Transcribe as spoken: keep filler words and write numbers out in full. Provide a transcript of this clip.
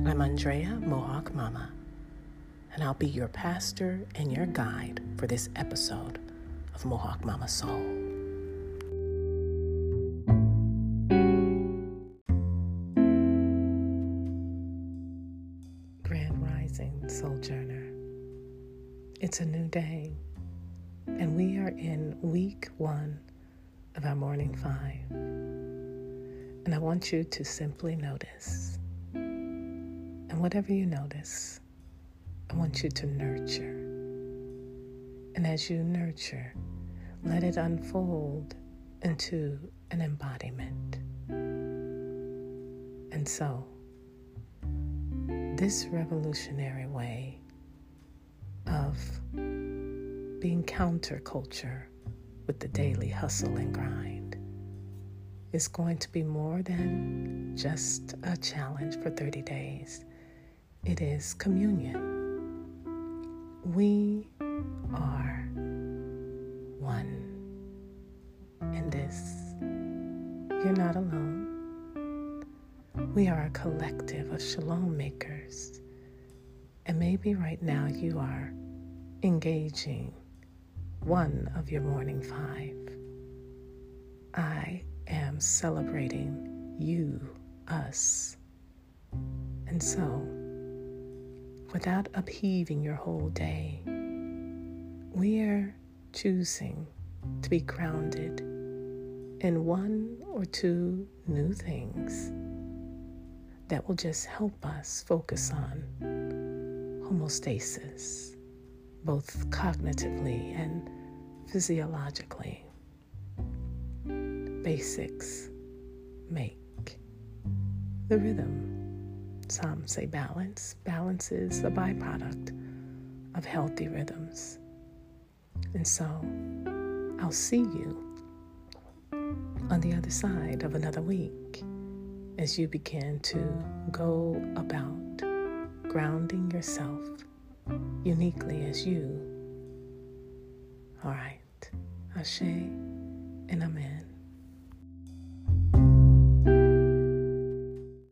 I'm Andrea Mohawk Mama, and I'll be your pastor and your guide for this episode of Mohawk Mama Soul. Grand Rising Sojourner. It's a new day, and we are in week one of our morning five. And I want you to simply notice. And whatever you notice, I want you to nurture. And as you nurture, let it unfold into an embodiment. And so, this revolutionary way of being counterculture with the daily hustle and grind is going to be more than just a challenge for thirty days. It is communion. We are one in this. You're not alone. We are a collective of shalom makers. And maybe right now you are engaging one of your morning five. I am celebrating you, us. And so, without upheaving your whole day, we are choosing to be grounded in one or two new things that will just help us focus on homeostasis, both cognitively and physiologically. Basics make the rhythm. Some say balance. Balance is a byproduct of healthy rhythms. And so I'll see you on the other side of another week as you begin to go about grounding yourself uniquely as you. All right. Ashe and Amen.